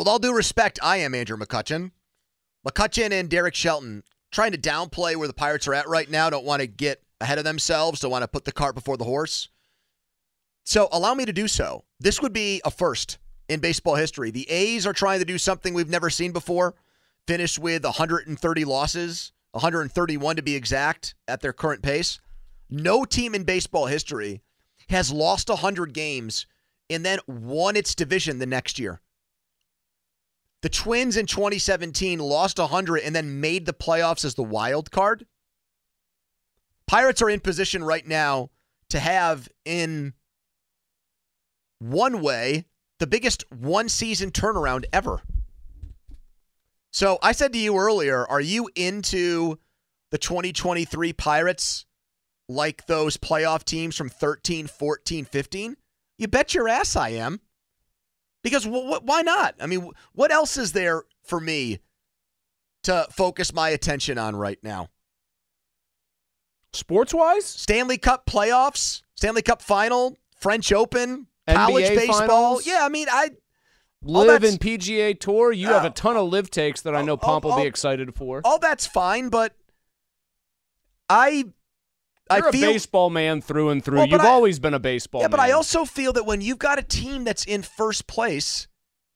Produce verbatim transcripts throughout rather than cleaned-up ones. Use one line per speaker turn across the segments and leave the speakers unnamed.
With all due respect, I am Andrew McCutcheon. McCutcheon and Derek Shelton trying to downplay where the Pirates are at right now, don't want to get ahead of themselves, don't want to put the cart before the horse. So allow me to do so. This would be a first in baseball history. The A's are trying to do something we've never seen before, finish with one hundred thirty losses, one hundred thirty-one to be exact at their current pace. No team in baseball history has lost one hundred games and then won its division the next year. The Twins in twenty seventeen lost one hundred and then made the playoffs as the wild card. Pirates are in position right now to have, in one way, the biggest one-season turnaround ever. So I said to you earlier, are you into the twenty twenty-three Pirates like those playoff teams from thirteen, fourteen, fifteen? You bet your ass I am. Because w- w- why not? I mean, w- what else is there for me to focus my attention on right now?
Sports-wise?
Stanley Cup playoffs, Stanley Cup final, French Open, college
N B A
baseball.
finals?
Yeah, I mean, I...
Live and P G A Tour. You
Oh.
have a ton of live takes that I know
Oh,
Pomp will
oh,
be
oh.
excited for.
All that's fine, but I...
You're
I
a
feel,
baseball man through and through.
Well, but
You've
I-
always been a baseball
Yeah,
man.
but I also feel that when you've got a team that's in first place,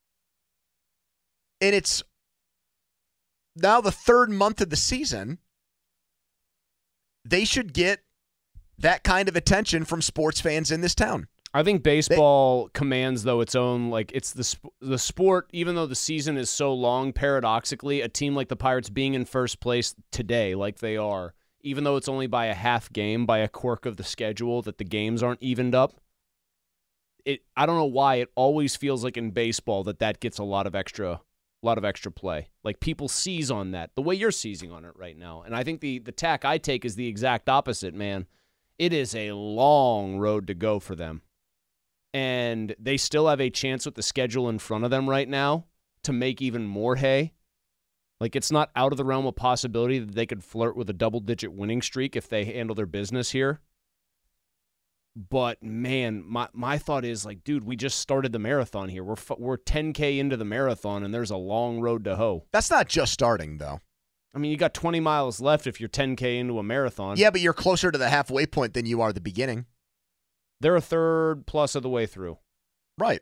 and it's now the third month of the season, they should get that kind of attention from sports fans in this town.
I think baseball commands, though, its own, like, it's the sp- the sport, even though the season is so long, paradoxically, a team like the Pirates being in first place today, like they are, even though it's only by a half game, by a quirk of the schedule, that the games aren't evened up, it I don't know why, it always feels like in baseball that that gets a lot of extra a lot of extra play. Like, people seize on that, the way you're seizing on it right now. And I think the, the tack I take is the exact opposite, man. It is a long road to go for them. And they still have a chance with the schedule in front of them right now to make even more hay. Like, it's not out of the realm of possibility that they could flirt with a double-digit winning streak if they handle their business here. But, man, my my thought is, like, dude, we just started the marathon here. We're we're ten K into the marathon, and there's a long road to hoe.
That's not just starting, though.
I mean, you got twenty miles left if you're ten K into a marathon.
Yeah, but you're closer to the halfway point than you are the beginning.
They're a third plus of the way through.
Right.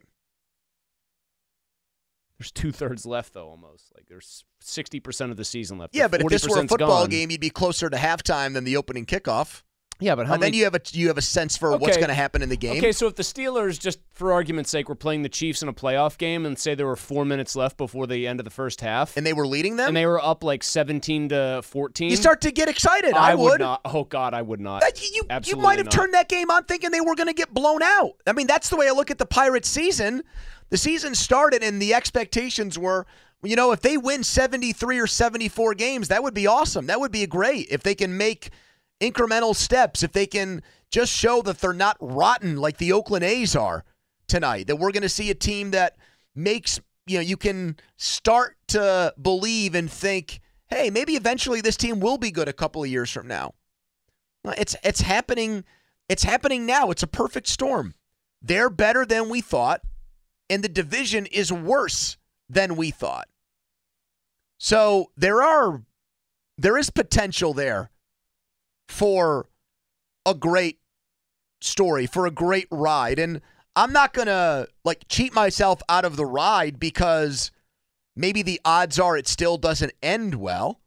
There's two-thirds left, though, almost. Like, there's sixty percent of the season left.
Yeah, but if this were a football
gone.
game, you'd be closer to halftime than the opening kickoff.
Yeah, but how
and
many...
then you have a you have a sense for
Okay.
what's going to happen in the game.
Okay, so if the Steelers, just for argument's sake, were playing the Chiefs in a playoff game and say there were four minutes left before the end of the first half,
and they were leading them,
and they were up like seventeen to fourteen,
you start to get excited.
I,
I,
would not. Oh God, I would not.
That- you you
Absolutely
might have
not.
turned that game on thinking they were going to get blown out. I mean, that's the way I look at the Pirates season. The season started and the expectations were, you know, if they win seventy-three or seventy-four games, that would be awesome. That would be great if they can make incremental steps, if they can just show that they're not rotten like the Oakland A's are tonight, that we're going to see a team that makes, you know, you can start to believe and think, hey, maybe eventually this team will be good a couple of years from now. It's it's happening. It's happening now. It's a perfect storm. They're better than we thought, and the division is worse than we thought. So there are there is potential there for a great story, for a great ride. And I'm not going to like cheat myself out of the ride because maybe the odds are it still doesn't end well.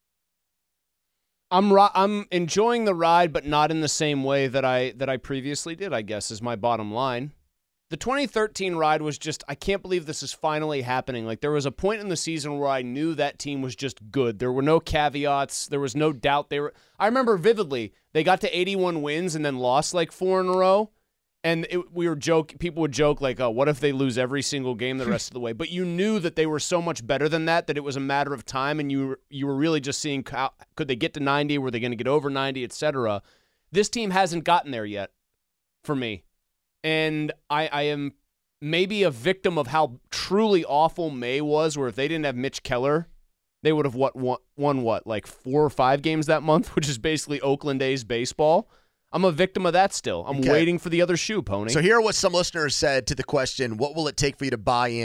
I'm ri- I'm enjoying the ride, but not in the same way that I that I previously did, I guess, is my bottom line. The twenty thirteen ride was just, I can't believe this is finally happening. Like, there was a point in the season where I knew that team was just good. There were no caveats. There was no doubt they were. I remember vividly, they got to eighty-one wins and then lost like four in a row. And it, we were joke. People would joke like, "Oh, what if they lose every single game the rest of the way?" But you knew that they were so much better than that that it was a matter of time, and you you were really just seeing how, could they get to ninety? Were they going to get over ninety, et cetera. This team hasn't gotten there yet, for me, and I, I am maybe a victim of how truly awful May was. Where if they didn't have Mitch Keller, they would have what won, won what like four or five games that month, which is basically Oakland A's baseball. I'm a victim of that still. I'm
Okay.
waiting for the other shoe, Pony.
So here are what some listeners said to the question, what will it take for you to buy in to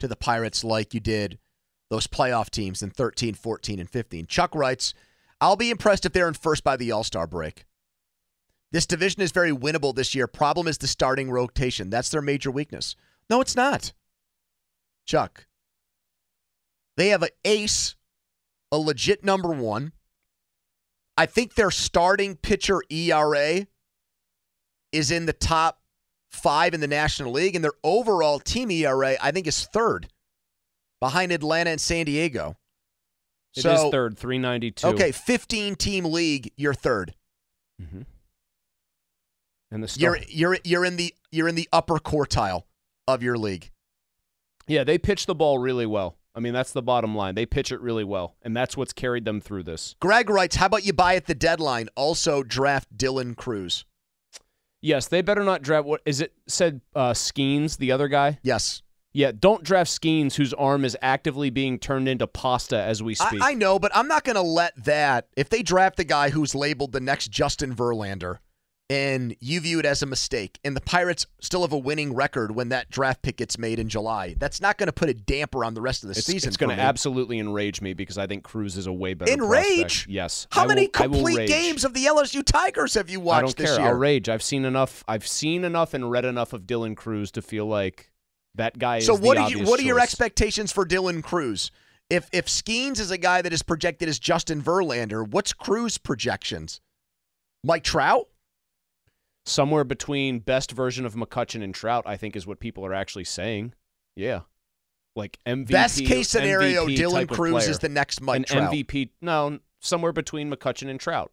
to the Pirates like you did those playoff teams in thirteen, fourteen, and fifteen. Chuck writes, I'll be impressed if they're in first by the All-Star break. This division is very winnable this year. Problem is the starting rotation. That's their major weakness. No, it's not. Chuck, they have an ace, a legit number one. I think their starting pitcher E R A is in the top five in the National League, and their overall team E R A, I think, is third, behind Atlanta and San Diego.
It
so,
is third, three ninety-two.
Okay, fifteen-team league, you're third.
Mm-hmm. And the
you're you're you're in the you're in the upper quartile of your league.
Yeah, they pitch the ball really well. I mean, that's the bottom line. They pitch it really well, and that's what's carried them through this.
Greg writes, how about you buy at the deadline? Also draft Dylan Cruz.
Yes, they better not draft. What is it said? Uh, Skeens, the other guy.
Yes.
Yeah, don't draft Skeens, whose arm is actively being turned into pasta as we speak.
I, I know, but I'm not going to let that. If they draft the guy who's labeled the next Justin Verlander, and you view it as a mistake, and the Pirates still have a winning record when that draft pick gets made in July, that's not going to put a damper on the rest of the
it's,
season.
It's going to
me.
absolutely enrage me because I think Cruz is a way better
Enrage?
prospect. Yes.
How
I
many
will,
complete games of the L S U Tigers have you watched
I don't
this
care.
year?
I'll rage. I've seen enough. I've seen enough and read enough of Dylan Cruz to feel like that guy is
so what
the
are you?
obvious
What are your
choice.
expectations for Dylan Cruz? If if Skeens is a guy that is projected as Justin Verlander, what's Cruz projections? Mike Trout?
Somewhere between best version of McCutchen and Trout, I think, is what people are actually saying. Yeah. Like M V P.
Best case scenario,
M V P
Dylan
type of
Cruz
player.
is the next Mike
An
Trout.
M V P. No, somewhere between McCutchen and Trout.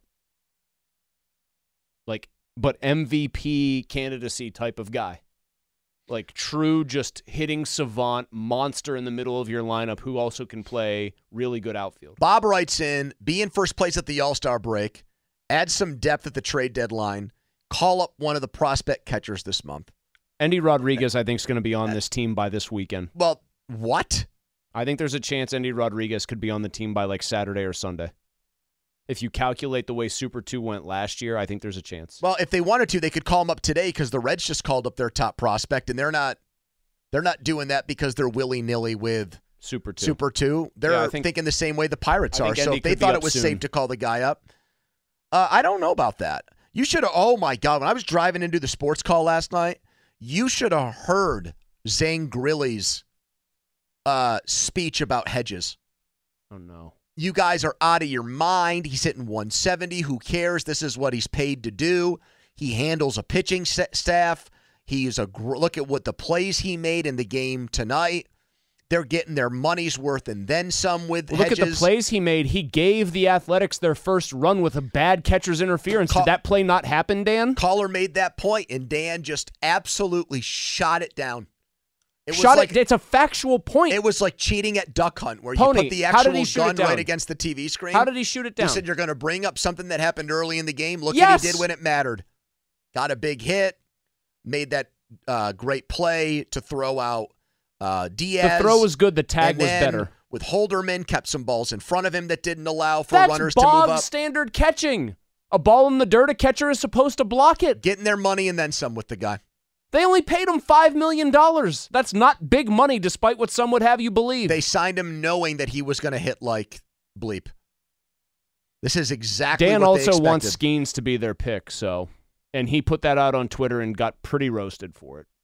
Like, but M V P candidacy type of guy. Like, true, just hitting savant, monster in the middle of your lineup who also can play really good outfield.
Bob writes in, be in first place at the All-Star break, add some depth at the trade deadline, call up one of the prospect catchers this month.
Endy Rodriguez, I think, is going to be on this team by this weekend.
Well, what?
I think there's a chance Endy Rodriguez could be on the team by like Saturday or Sunday. If you calculate the way Super two went last year, I think there's a chance.
Well, if they wanted to, they could call him up today because the Reds just called up their top prospect, and they're not they're not doing that because they're willy-nilly with
Super two.
Super two. They're
Yeah, I think-
thinking the same way the Pirates
I
are.
think
So
Endy
if they
could be
thought
up
it was
soon.
safe to call the guy up, uh, I don't know about that. You should have, oh my God, when I was driving into the sports call last night, you should have heard Zane Grilly's uh, speech about Hedges.
Oh, no.
You guys are out of your mind. He's hitting one seventy. Who cares? This is what he's paid to do. He handles a pitching staff. He's a gr- look at what the plays he made in the game tonight. They're getting their money's worth and then some with
Well, look
Hedges.
at the plays he made. He gave the Athletics their first run with a bad catcher's interference.
Call-
Did that play not happen, Dan?
Caller made that point, and Dan just absolutely shot it down. It was
Shot
like
it. It's a factual point.
it was like cheating at Duck Hunt, where
Pony,
you put the
how did
actual
he shoot it
gun
down?
right against the T V screen.
How did he shoot it down?
You said you're going to bring up something that happened early in the game. Look
Yes.
what he did when it mattered. Got a big hit, made that uh, great play to throw out uh, Diaz.
The throw was good. The tag
and
was
then
better.
With Holderman, kept some balls in front of him that didn't allow for
That's
runners to move
bog
up.
standard catching. A ball in the dirt, a catcher is supposed to block it.
Getting their money and then some with the guy.
They only paid him five million dollars. That's not big money, despite what some would have you believe.
They signed him knowing that he was going to hit like bleep. This is exactly
Dan
what
also
they expected.
wants Skeens to be their pick, so, and he put that out on Twitter and got pretty roasted for it.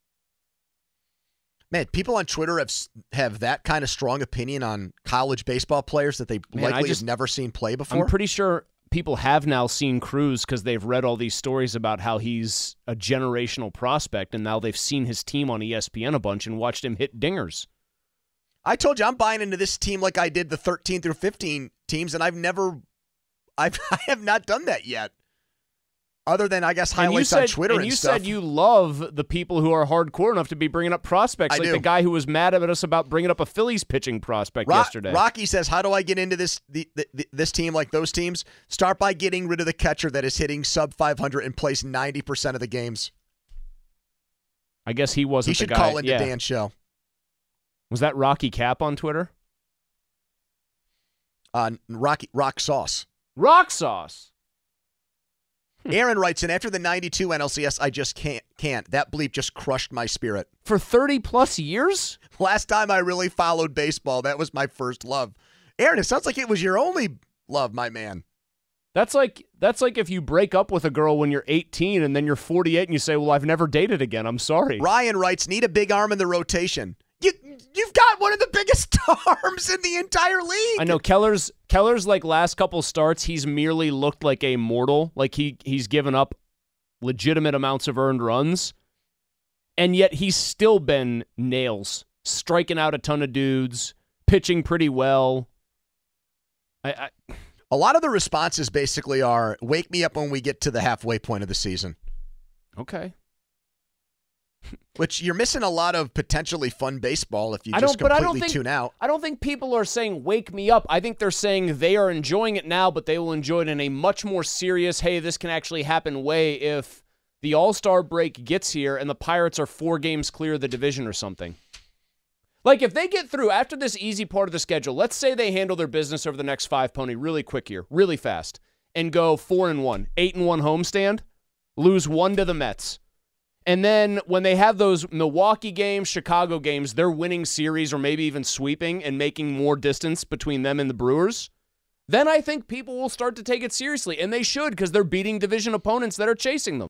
Man, people on Twitter have have that kind of strong opinion on college baseball players that they
Man, I
likely
just-
have never seen play before.
I'm pretty sure people have now seen Cruz because they've read all these stories about how he's a generational prospect, and now they've seen his team on E S P N a bunch and watched him hit dingers.
I told you I'm buying into this team like I did the thirteen through fifteen teams, and I've never, I've I have not done that yet. Other than, I guess,
And you
highlights
said,
on Twitter and,
and you
stuff.
said you love the people who are hardcore enough to be bringing up prospects,
I
like
do.
the guy who was mad at us about bringing up a Phillies pitching prospect
Ro-
yesterday.
Rocky says, how do I get into this the, the, this team like those teams? Start by getting rid of the catcher that is hitting sub five hundred and plays ninety percent of the games.
I guess he wasn't
He should
the guy.
call into
yeah.
Dan's show.
Was that Rocky Cap on Twitter?
Uh, Rocky Rock Sauce.
Rock Sauce.
Aaron writes in, after the ninety-two N L C S, I just can't. Can't. That bleep just crushed my spirit.
For thirty plus years?
Last time I really followed baseball, that was my first love. Aaron, it sounds like it was your only love, my man.
That's like that's like if you break up with a girl when you're eighteen and then you're forty-eight and you say, well, I've never dated again. I'm sorry.
Ryan writes, need a big arm in the rotation. You, you've got one of the biggest arms in the entire league.
I know Keller's Keller's like last couple starts, he's merely looked like a mortal. Like he he's given up legitimate amounts of earned runs. And yet he's still been nails, striking out a ton of dudes, pitching pretty well. I, I
A lot of the responses basically are, wake me up when we get to the halfway point of the season.
Okay.
Which you're missing a lot of potentially fun baseball if you
I
just
don't, but
completely
I don't think,
tune out.
I don't think people are saying, wake me up. I think they're saying they are enjoying it now, but they will enjoy it in a much more serious, hey, this can actually happen way if the All-Star break gets here and the Pirates are four games clear of the division or something. Like, if they get through after this easy part of the schedule, let's say they handle their business over the next five, Pony, really quick here, really fast, and go four and one, eight and one homestand, lose one to the Mets. And then when they have those Milwaukee games, Chicago games, they're winning series or maybe even sweeping and making more distance between them and the Brewers. Then I think people will start to take it seriously, and they should because they're beating division opponents that are chasing them.